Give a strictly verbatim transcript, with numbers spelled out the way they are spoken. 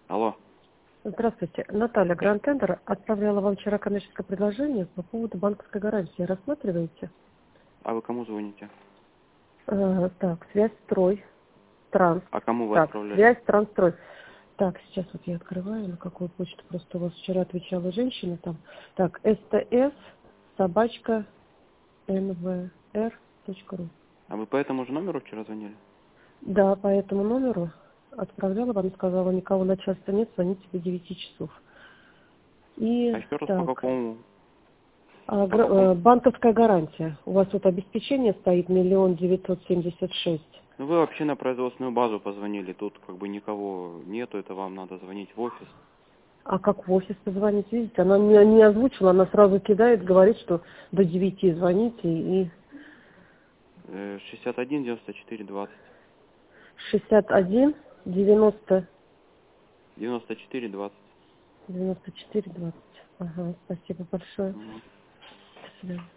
Алло. Здравствуйте. Наталья, Гранд Тендер отправляла вам вчера коммерческое предложение по поводу банковской гарантии. Рассматриваете? А вы кому звоните? Э, так, связь строй, транс. А кому вы Так, отправляли? связь, трансстрой. Так, сейчас вот я открываю, на какую почту просто у вас вчера отвечала женщина там. Так, стс собачка нвр точка ру. А вы по этому же номеру вчера звонили? Да, по этому номеру отправляла вам, сказала, никого начальства нет, звоните до девяти часов. И А еще раз по так, какому? а, По гра- какому? э, банковская гарантия. У вас тут обеспечение стоит миллион девятьсот семьдесят шесть. Ну вы вообще на производственную базу позвонили. Тут как бы никого нету, это вам надо звонить в офис. А как в офис позвонить, видите? Она не, не озвучила, она сразу кидает, говорит, что до девяти звоните и Э, шестьдесят один девяносто четыре двадцать. шестьдесят один девяносто девяносто четыре двадцать. девяносто четыре двадцать. Ага, спасибо большое. Мгм. До свидания.